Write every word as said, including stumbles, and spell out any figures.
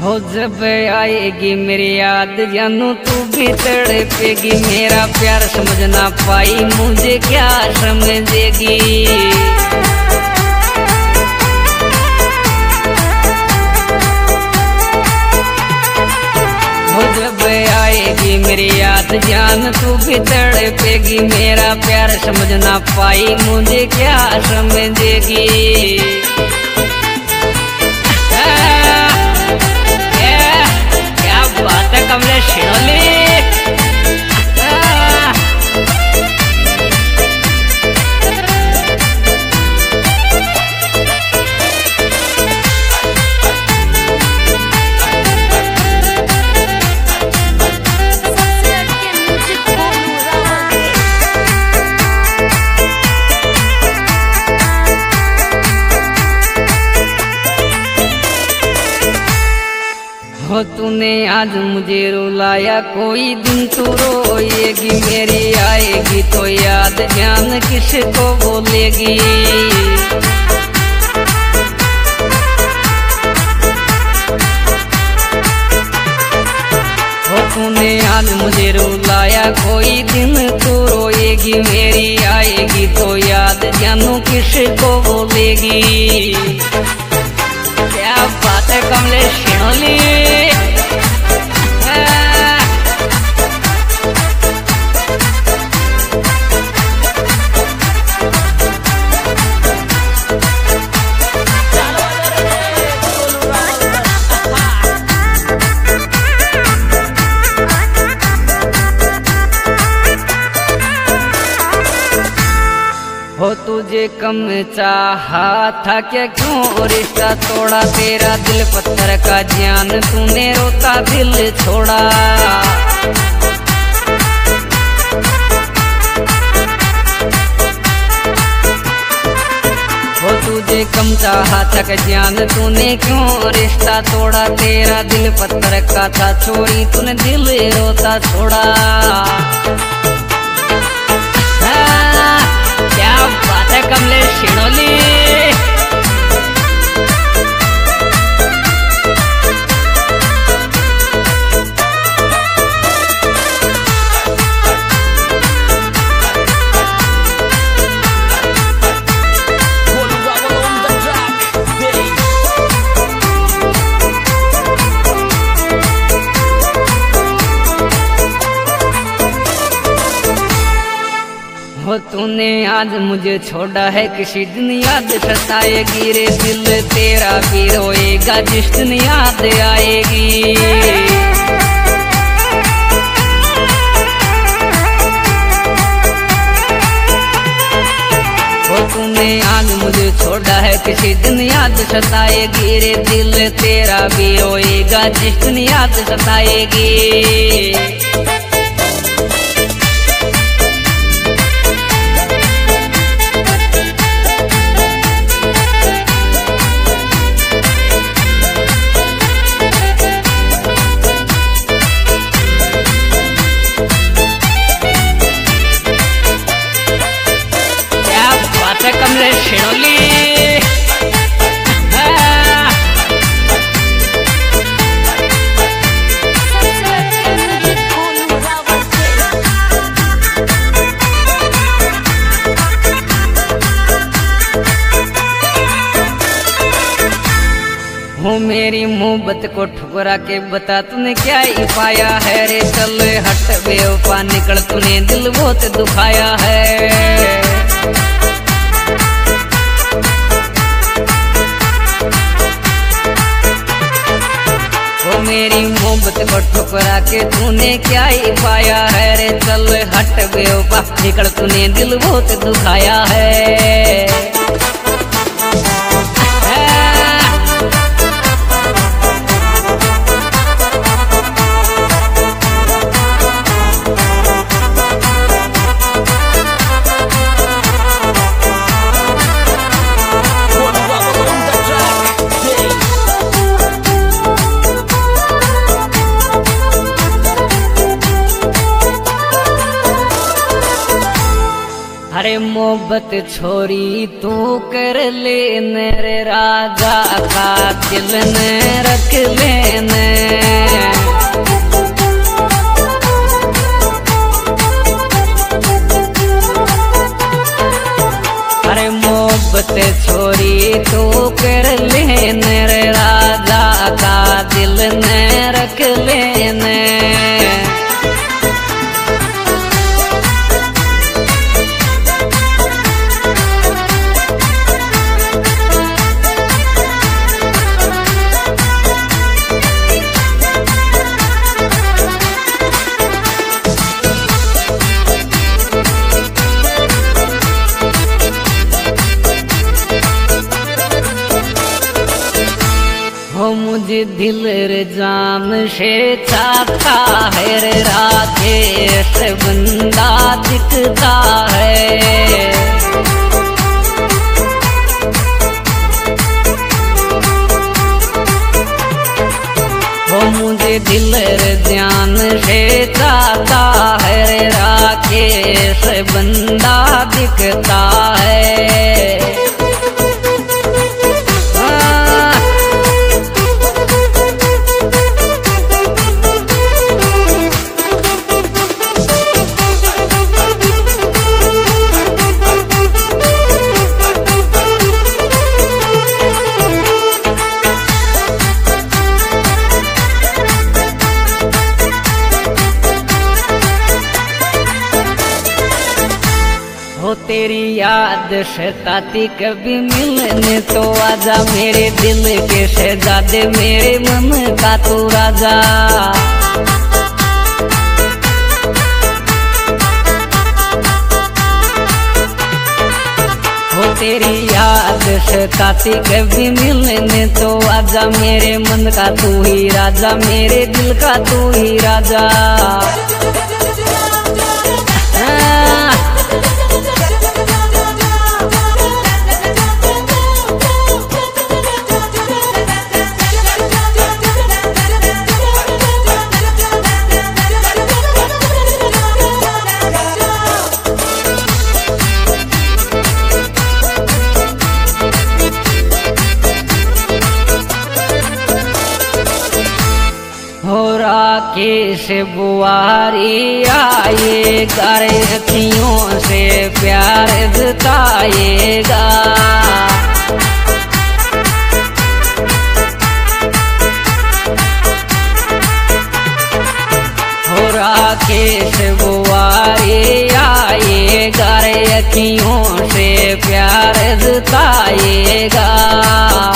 हो जब आएगी मेरी याद जानू तू भी तड़पेगी, मेरा प्यार समझ ना पाई मुझे क्या समझेगी। हो जब आएगी मेरी याद जान तू भी तड़पेगी, मेरा प्यार समझ ना पाई मुझे क्या समझेगी। क्या बात है कमलेश शिनोली। हो तूने आज मुझे रुलाया, कोई दिन तू रोएगी, मेरी आएगी तो याद जान किसको बोलेगी। हो तूने आज मुझे रुलाया, कोई दिन तू रोएगी, मेरी आएगी तो याद जानू किसको बोलेगी। क्या बात है कमलेश शिनोली। हो तुझे कम चाहा था क्या, क्यों रिश्ता तोड़ा, तेरा दिल पत्थर का जान तूने रोता दिल छोड़ा। हो तुझे कम चाहा था क्या जान तूने क्यों रिश्ता तोड़ा, तेरा दिल पत्थर का था छोड़ी तूने दिल रोता छोड़ा। क्या बात है कमलेश शिनोली। हो तूने आज मुझे छोड़ा है, किसी दिन याद सताएगी रे दिल तेरा भी रोएगा जिस दिन याद आएगी। हो तूने आज मुझे छोड़ा है, किसी दिन याद सताएगी रे दिल तेरा भी रोएगा जिस दिन याद सताएगी। कमलेश शिनोली। हो मेरी मोहब्बत को ठुकरा के बता तूने क्या ही पाया है रे, चल हट बेवफा निकल तूने दिल बहुत दुखाया है। मेरी मोहब्बत को ठुकरा के तूने क्या ही पाया है रे, चल हट बेवफा निकल तूने दिल बहुत दुखाया है। अरे मोहब्बत छोरी तू कर ले रे राजा का दिल ने रख लेने। दिल रे जान से चाहता है रे राकेश बंदा दिखता है। वो मुझे दिल रे जान से चाहता है रे राकेश बंदा दिखता है। हो तेरी याद सताती कभी मिलने तो आजा मेरे दिल के शहजादे मेरे मन का तू राजा। हो तेरी याद सताती कभी मिलने तो आजा मेरे मन का तू ही राजा मेरे दिल का तू ही राजा। हो राकेश बुआरी आए गारे अखियों से प्यार जताएगा। हो राकेश बुआरी आए गारे अखियों से प्यार जताएगा।